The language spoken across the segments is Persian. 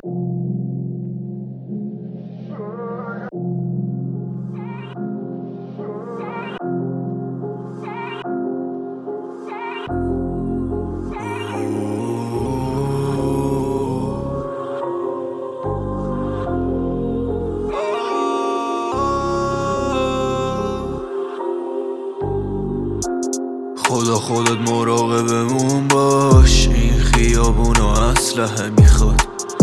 خدا خودت مراقبمون باش، این خیابونو اسلحه میخواد.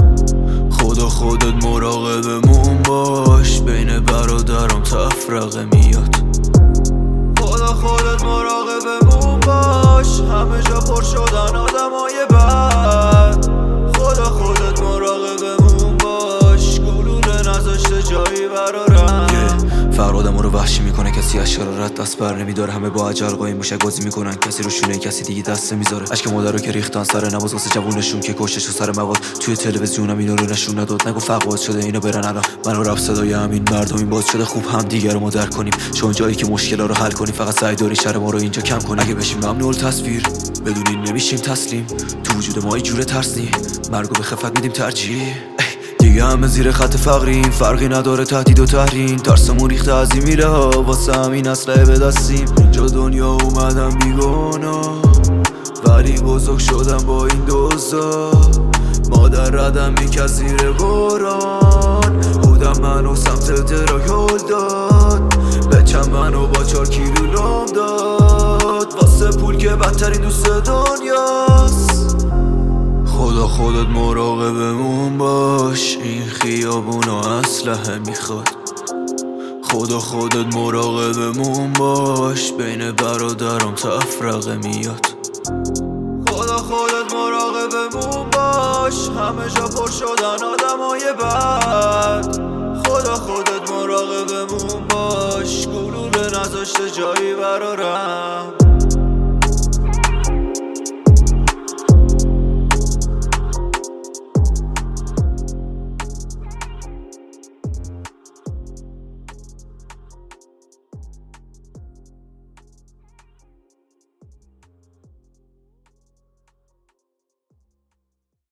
خدا خودت مراقبمون باش، بین برادرام تفرقه میاد. خدا خودت مراقبمون باش، همه جا پر شدن آدمای بد. خدا خودت مراقبمون باش، گلوله نذاشته جایی برارم. فرادم رو وحشی میکنه، کسی از شرارت دست بر نمیداره. همه با اجل قایم موشک بازی میکنن، کسی رو شونه کسی دیگه دست نمیذاره. اشک مادر رو که ریختن سر نماز واسه جوونشون که کشتش و سر مواد. توی تلویزیونم اینو رو نشون نداد، نگو فقط شده اینو برن الان. منو رفت صدای همین مردم این باز شده خوب هم دیگه رو ما درک کنیم، چون جایی که مشکلا رو حل کنیم فقط سعی داری شر ما رو اینجا کم کنیم. اگه بشیم ممنوع تصویر بدونین نمیشیم تسلیم، تو وجود ما اینجوره ترسنی، مرگو به خفت میدیم ترجیح. دیگه همه زیر خط فقریم، فرقی نداره تهدید و تحریم. ترسمون ریخته از این میله ها، واسه همین اسلحه به دستیم. اینجا دنیا اومدم بیگانا، ولی بزرگ شدم با این دوزا. مادر ردم میکرد زیر قرآن، بودم منو سمت درا یول داد. بچم منو با 4 کیلو لام داد، واسه پول که بدترین دوست دنیاست. خدا خودت مراقبمون باش، این خیابونو اسلحه میخواد. خدا خودت مراقبمون باش، بین برادرام تفرقه میاد. خدا خودت مراقبمون باش، همه جا پر شدن آدمای بد. خدا خودت مراقبمون باش، گلوله نذاشته جایی برارم.